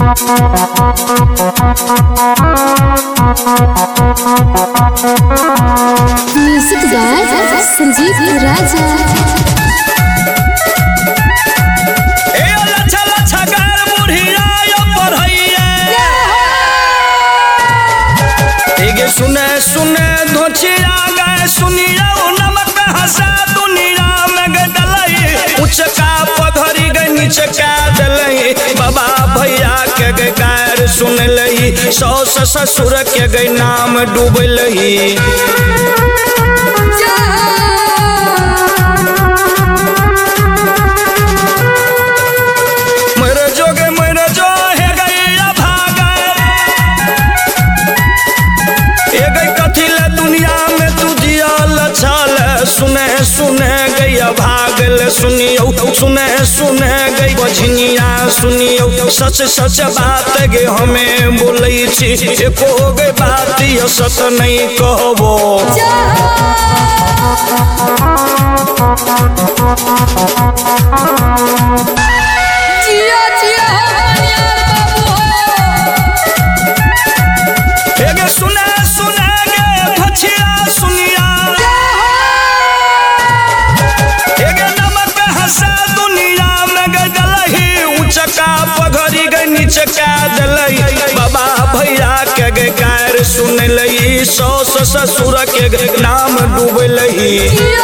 Music गाय संजीव राजा। सुने सुने धोचिया गए सुनिया नमक हंसा दुनिया में गए उचका पधरी गए नीचका डलई बाबा भैया के गए गायर सुन लही सौस ससुर के गए नाम डूब लही सुने सुने गैया भागल सुनियो सुने सुने गई बझनिया सुनियो सच सच बात गे हमें बोलै छी एको गई बात यो सच नहीं कहबो जिया जिया एगे सुने सुने गे भछिया सुनिया पगड़ी गई नीचका दलई बाबा भैया के गे गायर सुन लही सौस ससुर के गे नाम डूब लही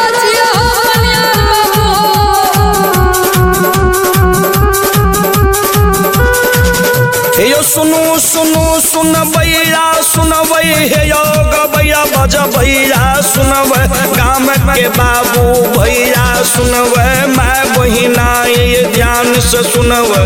यो सुनु सुनु सुन भैया सुनबै हे यो गबैया बज भैया सुनबै गाम के बाबू भैया सुनबै माय बहिना ये ध्यान से सुनबै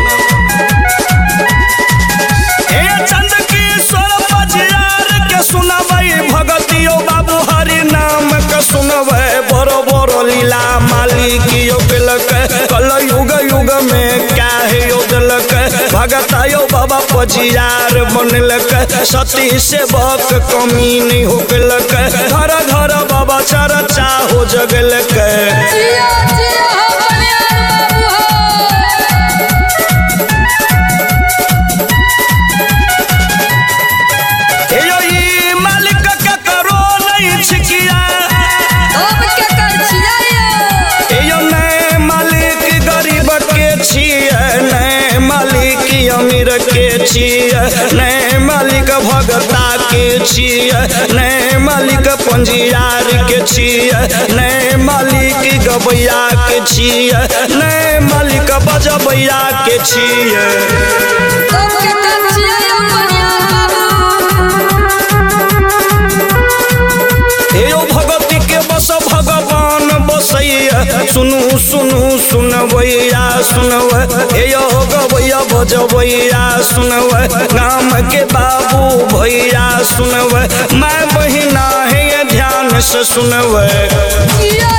हे चंद किशोर बजियार के सुनबै भगतियो बाबू हरि नाम के सुनबै बड़ो बड़ो लीला मालिक यो केलक कल युग युग में क्या है यो दिलक भगतायो बाबा पजियार बनलक सती सेवक कमी नहीं हो गलक घर घर बाबा चर्चा हो जगलक मालिक के करो नहीं छिकिया मालिक गरीब के छिए मालिक अमीर के छिए नहीं मालिक भगता के छिए नहीं मालिक पंजियार के छिए नहीं मालिक गबैया के छिए नहीं मालिक बजबैया के छिए भगती के बस भगवान बसैया सुनु सुनु सुनबैया सुनबै हे यो गबैया बजबैया सुनबै गाम के बाबू भैया सुनबै माय बहिना है ध्यान से सुनबै।